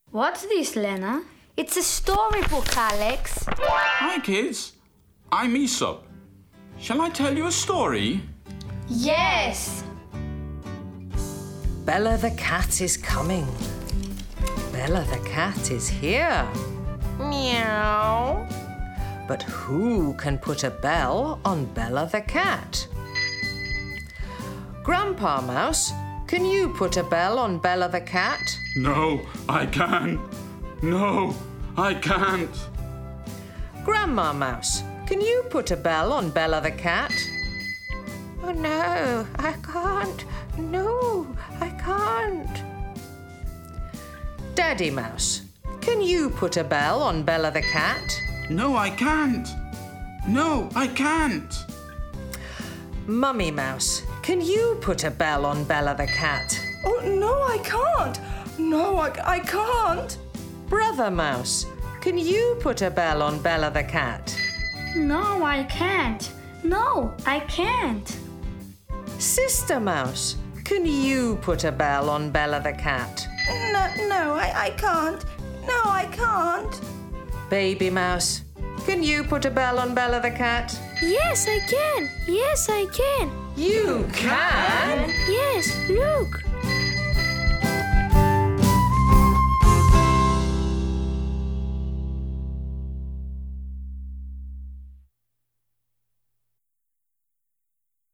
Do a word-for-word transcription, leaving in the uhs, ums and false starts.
What's this, Lena? It's a storybook, Alex. Hi, kids. I'm Aesop. Shall I tell you a story? Yes! Bella the cat is coming. Bella the cat is here. Meow. But who can put a bell on Bella the cat? Grandpa Mouse, can you put a bell on Bella the cat? No, I can't. No, I can't. Grandma Mouse, can you put a bell on Bella the cat? Oh no, I can't. No, I can't. Daddy Mouse, can you put a bell on Bella the cat? No, I can't. No, I can't. Mummy Mouse, can you put a bell on Bella the cat? Oh, no, I can't. No, I, I can't. Brother Mouse, can you put a bell on Bella the cat? No, I can't. No, I can't. Sister Mouse, can you put a bell on Bella the cat? No, no, I, I can't. No, I can't. Baby Mouse, can you put a bell on Bella the cat? Yes, I can. Yes, I can. You can? Yes, look.